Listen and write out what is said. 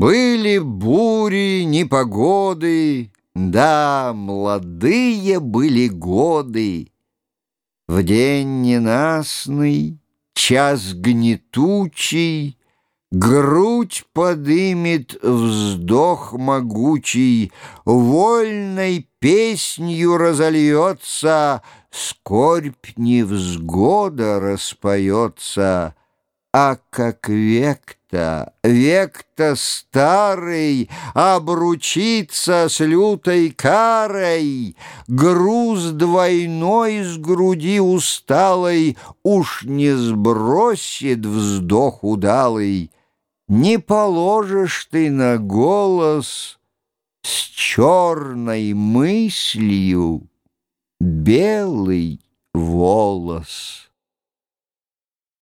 Были бури, непогоды, да, молодые были годы. В день ненастный, час гнетучий, грудь подымет вздох могучий, вольной песнью разольется, скорбь невзгода распоется. А как век-то старый обручится с лютой карой, груз двойной с груди усталой уж не сбросит вздох удалый. Не положишь ты на голос с черной мыслью белый волос.